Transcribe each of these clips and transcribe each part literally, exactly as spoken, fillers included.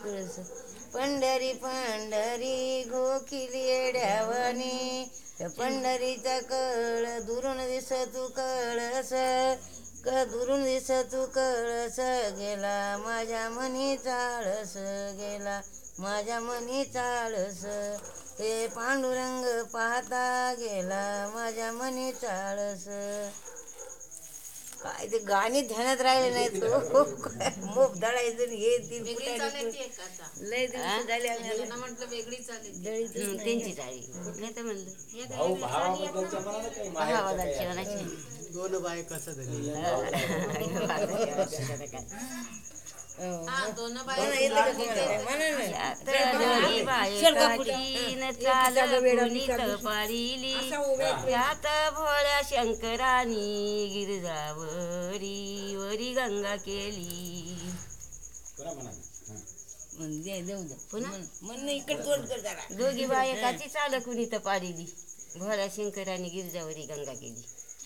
कळस पंढरी पंढरी गोखिली येड्यावानी पंढरीचा कळ दुरून दिसत तू कळस क दुरून दिसत तू कळस गेला माझ्या मनी चाळस गेला माझ्या मनी चाळस ते पांडुरंग पाहता गेला माझ्या मनी चाळस. काय ते गाणी ध्यानात राहिले नाही तो मोप दळायचं हे तीन लय दिवस झाले आम्हाला म्हटलं वेगळी चालेल त्यांची चाळी नाही तर म्हणलं दोन बाय कसं यात भोळ्या शंकरानी गिरजावरी वरी गंगा केली. दोघी बायकाची चाल कुणी तर पाडिली भोळ्या शंकरानी गिरजावरी गंगा केली.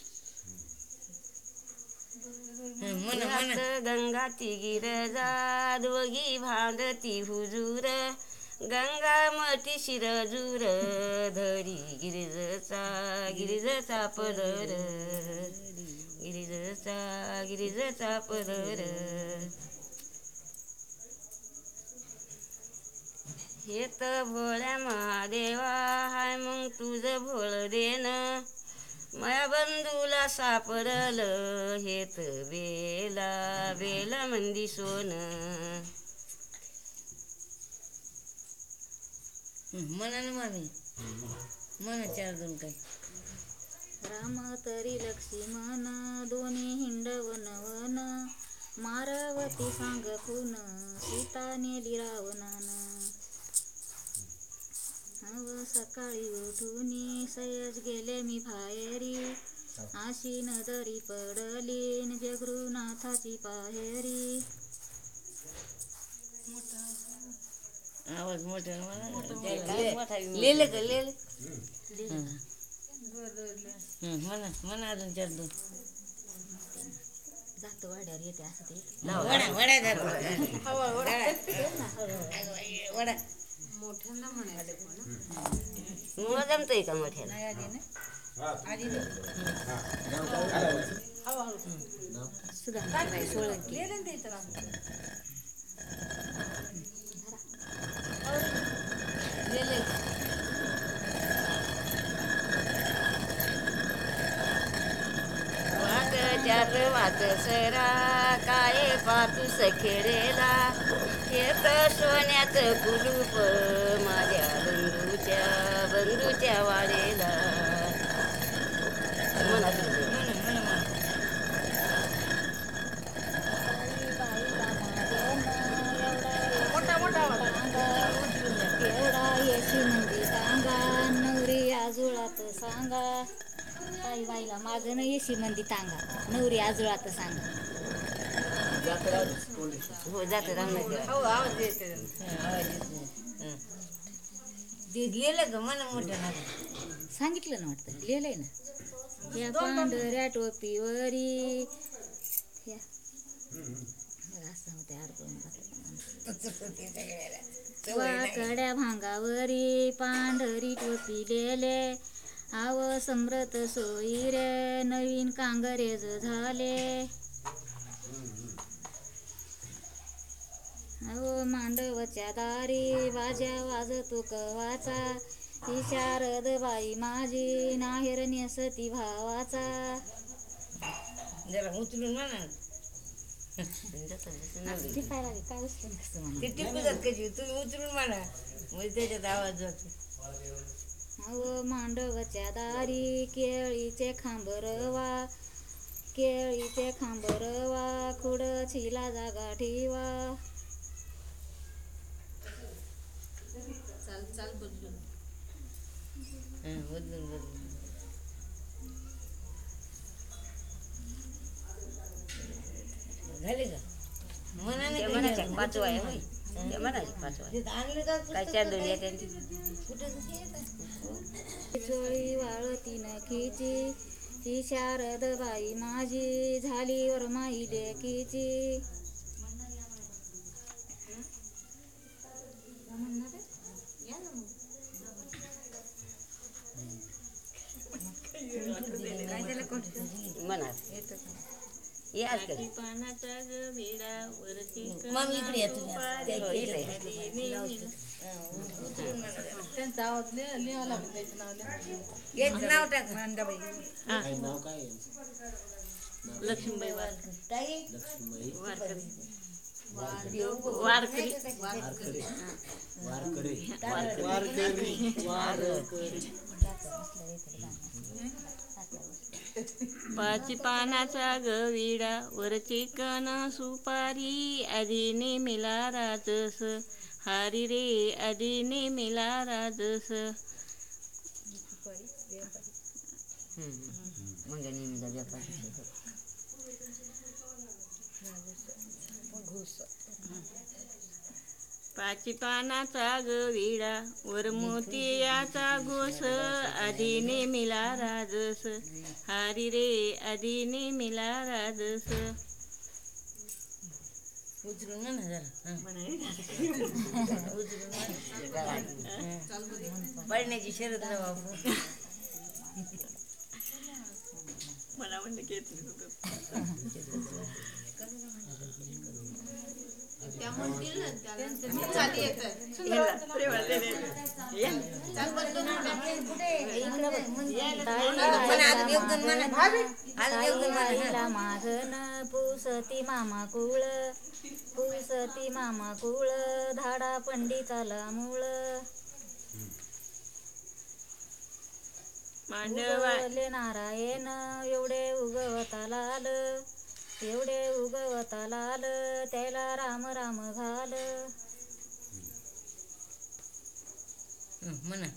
गंगाती गिरजा दोघी भांडती हुजूर गंगा मठी शिरजूर धरी गिरिजचा गिरिजचा पदर गिरिजचा गिरिजचा पदर. हे तर भोळ्या महादेवा हाय मग तुझं भोळ देन माया बंधूला सापडल हेत बेला बेला मंदी सोन. मनानं मामी मन चार दोन काय राम तरी लक्ष्मण दोन्ही हिंडवन वन मारवती सांग खून सीता नेली रावणानं. हव सकाळी उठून सयज गेले मी बाहेरी आशी नदरी पडली जगरुनाथाची पाहेरी. आवाज मोठा लिहिलं का लिहिलं म्हणा म्हणा अजून चार दोन जातो वाड्यावर येते असं ते वडा वडा जातो वडा मोठ्यांना म्हणायचं मग जमतंय का मोठ्याला सुद्धा सोळंकी वाट वाट सरा काय पातूस खेळेला हे तर सोन्यात कुलूप माझ्या बंधूच्या बंधूच्या वाडेला. मोठा मोठा एवढा येशी म्हणजे सांगा नवरी आजुळात सांगा काही बाईला माझं न येशी मंदी तांगा नवरी आजुळात सांगा. हो जात लिहिलं का मन मोठं सांगितलं ना वाटतं लिहिलंय ना या पांढऱ्या टोपीवरी वाकड्या भांगावरी पांढरी टोपी लिहिले आव समृत सोयी रे नवीन कांगरेज झाले. अहो मांडवच्या दारी बाज्या वाजतो कवाचा ही शारद बाई माझी नाहेर नेसती भावाचा. जरा उचलून म्हणा टिपायला काय उचलून कसं म्हणा ते टिपतात कशी तुम्ही उचलून म्हणा म्हणजे त्याच्यात आवाज जातो. अहो मांडवच्या दारी केळीचे खांबरवा केळीचे खांबरवा खुडचीला जागा ठेवा. चाल चाल बदलून बदलून बदलून झाले का मनाने पाचवा आहे होय ते म्हणाले पाचवा आणलं का काय चार दोन येते चोळी वाळती नखीची ती शारद बाई माझी झाली वर माई लेकीची. याच कर पानाचा ग विडा वरती मग इकडे या तुम्ही हो, इथे. त्यांचा आवाज लिहा- लिहावं लागेल त्याचं नाव लिहा. याचं नाव टाक हा. लक्ष्मीबाई वारकरी ताई वारकरी वारकरी वारकरी पाच पानाचा ग विडा वरची कण सुपारी आधी नेमिला राजस हारी रे आधी नेमिला राजस मग नेहमीचा व्यापार पाची पानाचा ग विडा वर मोतियाचा घोस आधी नेमिला राजस हारी रे आधी नेमिला राजस उचलून म्हणा जरा उचलून पडण्याची शरद ना बापू मला म्हणलं की ताईला मागन पुसती मामा कुळ पुसती मामा कुळ धाडा पंडिताला मूळ उगवले नारायण एवढे उगवता लाल एवढे उगवता लाल त्याला राम राम घाल म्हणा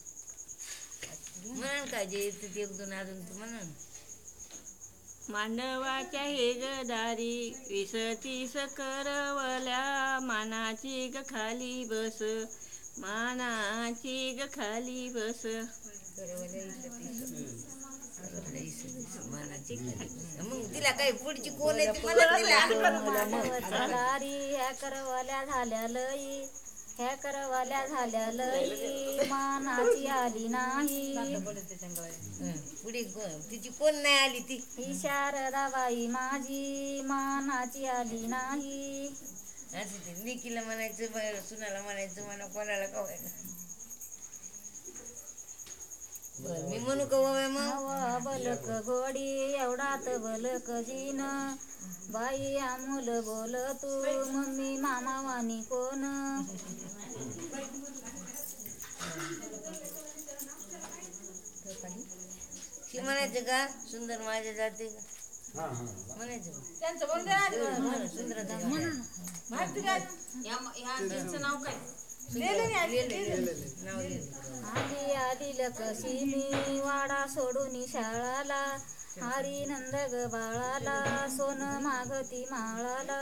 म्हणा काय जे येतं ते एक दोन अजून तू म्हणा मांडवाच्या हे ग दारी वीस तीस करवल्या मानाची ग खाली बस मानाची ग खाली बस मग तिला काही पुढची कोण आहे ती मला तिला दारी ह्या करवल्या झाल्या लई ह्या करवल्या झाल्या लई मानाची आली नाही पुढे तिची कोण नाही आली ती ही शारदाबाई माझी मानाची आली नाही असं ते निकीला म्हणायचं सुनाला म्हणायचं मला कोणाला कवायचं मी म्हणू का बाबा मग नवा बलक घोडी एवढात बलक जीन बाई आमुल बोल तू मम्मी मामा वाणी कोण ती म्हणायचं का सुंदर माझ्या जाते का म्हणायचं त्यांचं बोलून द्या ना. म्हण सुंदर माहिती काय? नाव आली आली लकशी मी वाडा सोडून शाळाला हरी नंद ग बाळाला सोन मागती माळाला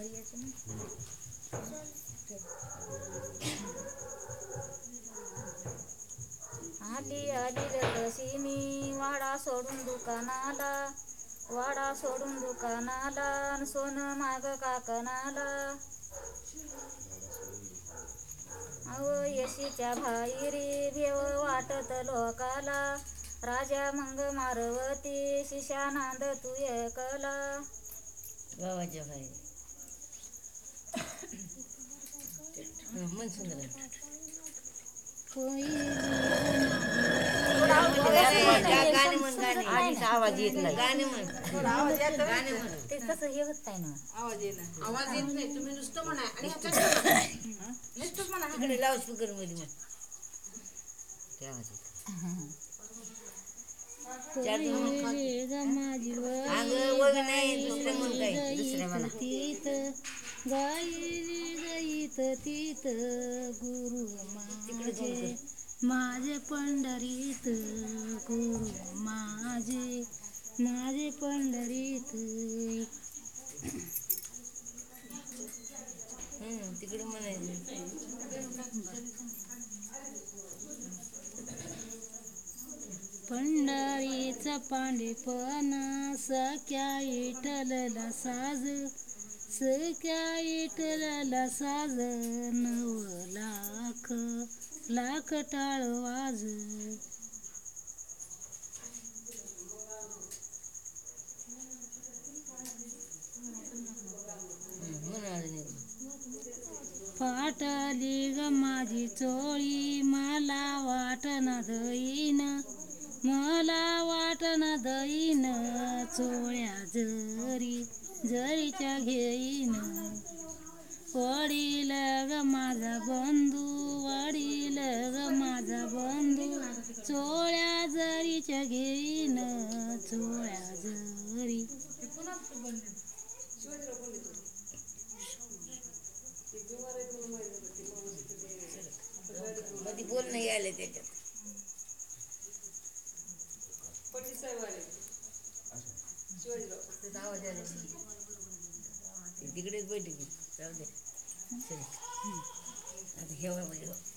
आली आली लकशी मी वाडा सोडून दुकानाला वाडा सोडून दुकानाला सोन माग काकणाला अव यशीच्या भाईरी भेव वाटत लोकाला राजा मंग मारवती शिशा नांद तू एकला गावाच्या बाहेर मन सुंदर गाणे म्हण गाणे आधीच आवाज येत नाही गाणे म्हण गाणे म्हण ते तसं हे होत आहे ना आवाज येत आवाज येत नाही तुम्ही नुसतं म्हणा आणि ह्याच्यात नुसतंच म्हणा तिकडे लाऊड स्पीकर मध्ये म्हण ते आवाज येत चार दोन अगं वग नाही दुसरं म्हण काय दुसरे म्हणा तीत गायली गईत तीत गुरु माझे माझे पंढरीत गुरु माझे माझे पंढरीत हम्म तिकडे म्हणायचं पंढरीचा पांडेपण सख्या विठ्ठलला साज सख्या विठ्ठलला साज नव लाख लाख टाळ वाज फाटली ग माझी चोळी मला वाटना दईन मला वाटना दईन चोळ्या जरी जरीच्या घेईन वडील ग माझा बंधू वडील ग माझा बंधू चोळ्या जरीच्या घेईन चोळ्या जरी मध्ये बोल नाही आले त्याच्यात तिकडेच बैठकी जाऊ दे आता घेवा म्हणजे